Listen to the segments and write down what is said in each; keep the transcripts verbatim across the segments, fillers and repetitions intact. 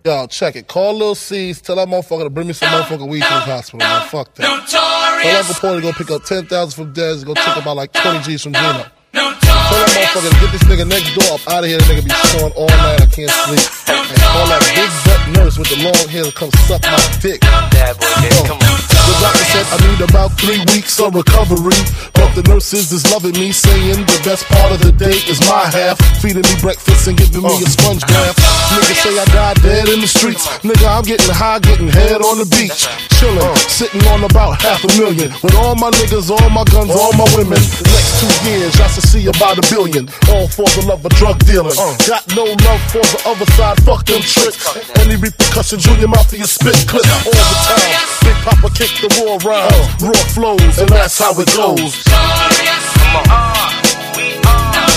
Yo, check it. Call Lil C's. Tell that motherfucker to bring me some motherfucking weed to the hospital, man. Fuck that. Tell Uncle Paul to go pick up ten thousand from Dez and go take about like twenty G's from Gino. Tell that motherfucker to get this nigga next door up out of here. That nigga be snoring all night. I can't sleep. And call that big butt nurse with the long hair to come suck my dick. Bad boy, kid, come on. The doctor said I need about three weeks of recovery. But the nurses is loving me, saying the best part of the day is my half. Feeding me breakfast and giving me a sponge bath. Niggas say I died dead in the streets. Nigga, I'm getting high, getting head on the beach. Chillin', sitting on about half a million. With all my niggas, all my guns, all my women. The next two years, I should see about a billion. All for the love of drug dealing. Got no love for the other side, fuck them tricks. Any repercussion, Junior Mafia spit clips all the time. Big Papa kick the raw rhymes, raw flows, and that's how it goes. Come on. We are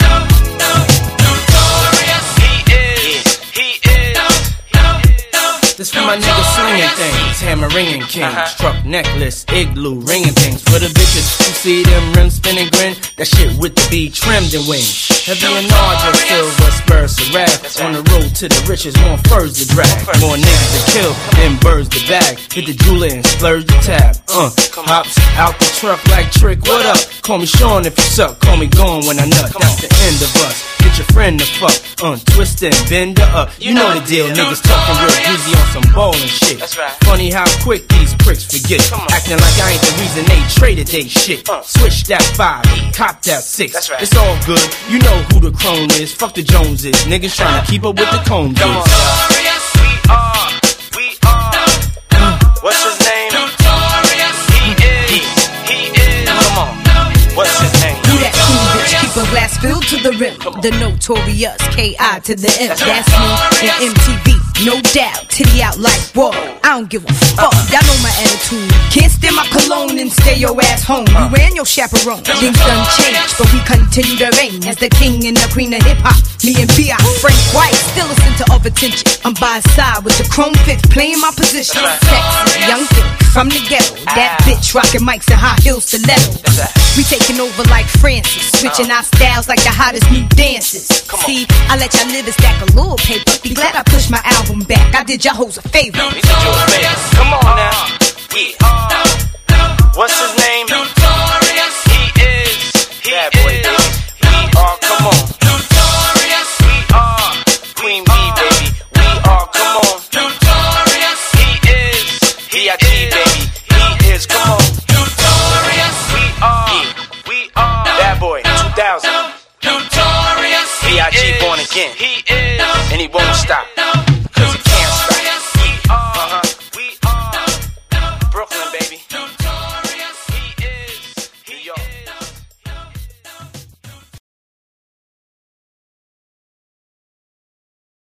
notorious. He is. He is. This for my niggas slinging things, hammering kings, truck necklace, igloo, ringing things. For the bitches who see them rims spinning grin, that shit with the B trimmed and wings. Heavy and larger, silver spurs to rap. On the road to the riches, more furs to drag. More niggas to kill than birds to bag. Hit the jeweler and splurge the tab. Uh, hops out the truck like Trick, what up? Call me Sean if you suck, call me gone when I nut. That's the end of us. Get your friend to fuck, untwist and bend her up. You know the deal, niggas talking real greasy on some ballin' shit. Funny how quick these pricks forget. Acting like I ain't the reason they traded they shit. Switch that five, cop that six. It's all good, you know who the crone is. Fuck the Joneses, niggas tryna keep up with the cone dudes. Notorious, we are, we are. What's his name? Notorious, he is, he is. Come on, what's his name? Who that cool bitch? Keep a glass filled to the rim. The Notorious, K I to the M. That's me and M T V, no doubt. Titty out like whoa. I don't give a fuck. Y'all know my attitude. Can't stand my cologne and stay your ass home. You ran your chaperone. Things done changed, but we continue to reign as the king and the queen of hip hop. Me and B I Frank White, still a center of attention. I'm by his side with the chrome fifth, playing my position. Sexy young thing from the ghetto. That bitch rocking mics and high heels stiletto. We taking over like Francis, switching our styles like the hottest new dances. See, I let y'all live and stack a little paper. Be glad I pushed my album back. I did y'all hoes a favor. We did you a favor. Come on now. We are. What's his name?